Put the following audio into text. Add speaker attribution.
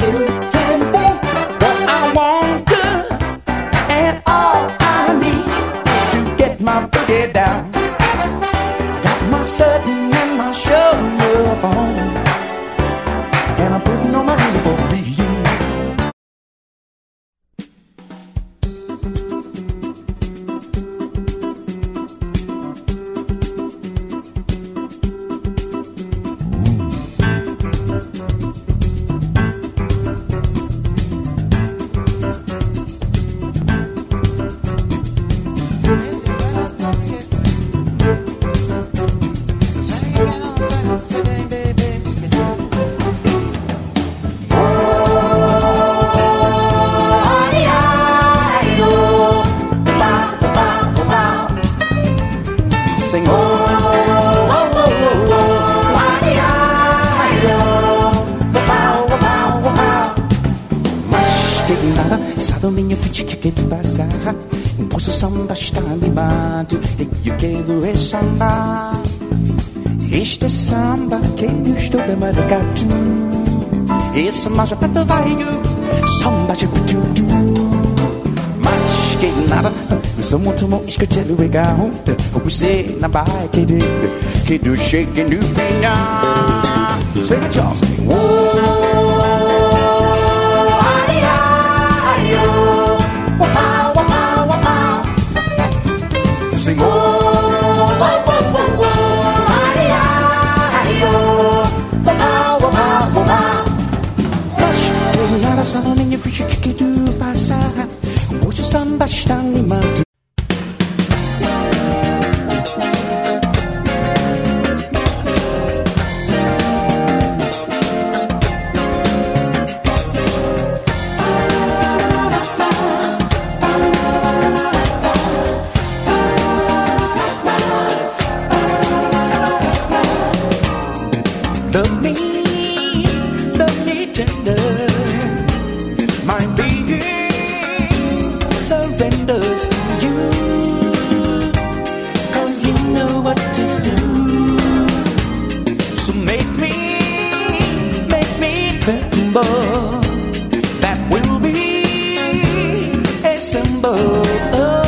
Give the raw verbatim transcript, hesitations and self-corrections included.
Speaker 1: you can be what I want to, and all I need is to get my booty down. Got my sudden and my show love on, and I'm putting on my uniform for you. Sing, oh, oh, oh, oh, oh, mas che nada, sabe o minha frente que te passa. Posso samba está animado e eu quero é samba. Este samba que eu estou de maracatu. Esse maja prata vai samba de tudo. Mas que nada, sou muito bom escutar o legal. Você na bike de que do shake no pina. Sing it, y'all, sing. Sing, oh, oh, oh, oh, oh, ay, ay, oh, oh, oh, oh, oh. Mas nada sabe nem frente que tu passa. Hoje samba está animado. Love me, love me tender. My being surrenders to you. Cause you know what to do. So make me, make me tremble. That will be a symbol of